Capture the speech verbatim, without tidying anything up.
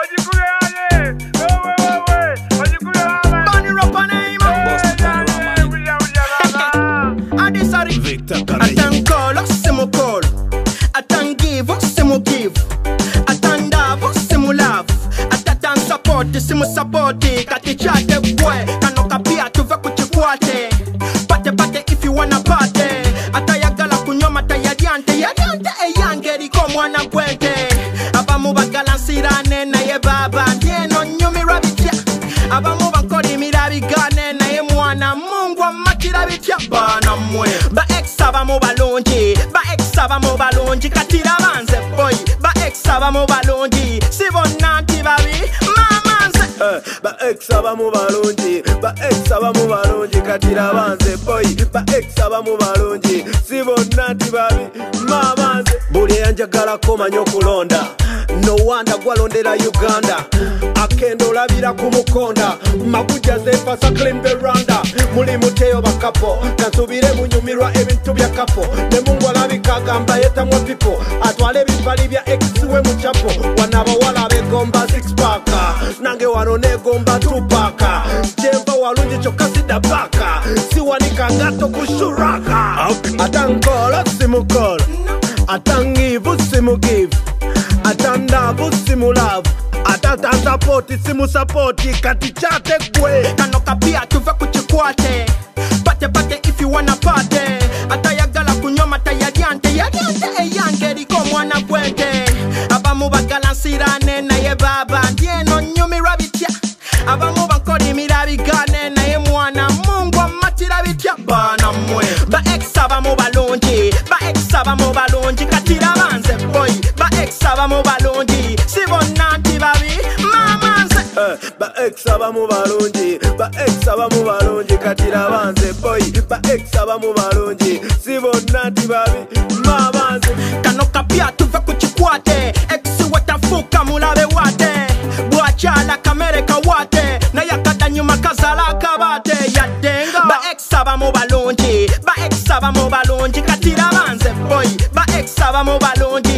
Atankolo simu call, atangivo simu give, atandavo simu love, atatan support simu support. Kati chate boy, kanoka pia tuve kuchikwate. Pate pate if you wanna party. Atayagala kunyoma tayadiante, yadiante e yangeri ko mwana gwente. Abamu bagalansirane na ye baba, ndieno nyumi rabitia. Abamu bankori mirabigane na ye mwana Mungu amakira bitya bana mwe. Ba ex abamu balonji, ba ex abamu balonji katira banze boy. Ba ex abamu balonji, sibona nti babi mamanze. Uh, ba ex abamu balonji, ba ex abamu balonji katira banze boy. Ba ex abamu balonji, sibona nti babi mamanze. Buli yanjagala komanyo kulonda, no wonder gwalondera Uganda. Akendo labira kumukonda, mabuja zefasa clean veranda. Muli muteo bakapo, kansubire munyumirwa ebintu bya kapo. Ne Mungu alabika gamba yeta mwa pipo, atwale bipali bya ex we muchapo. Wanaba wala begomba six paka, nange wanone gomba two paka. Jemba walunji chokasi da baka, siwanika gato kushuraka. Atankolo simu call, atangivu simu give, atandavu simu love, atata support simu support. Kati chate kwe, kanoka pia tuve kuchikwate. Pate pate if you wanna party. Atayagala kunyoma tayadiante, yadiante e yangeri ko mwana gwente. Abamu bagalansirane na ye baba, ndieno nyumi rabitia. Abamu bankori mirabigane na ye mwana Mungu amatira bitya bana mwe. Ba ex abamu balonji, ba ex abamu balonji katira banze boy. Ba ex abamu balonji, sibona nti babi mamanze. Uh, ba ex abamu balonji, ba ex abamu balonji katira banze boy. Ba ex abamu balonji, sibona nti babi mamanze. Kanoka pia tuve kuchikwate, ex watafuka mulabe wate. Bwachala kamere kawate, na yakada nyuma kazala kabate yadenga. Ba ex abamu balonji, ba ex abamu balonji katira banze boy. Ba ex abamu balonji,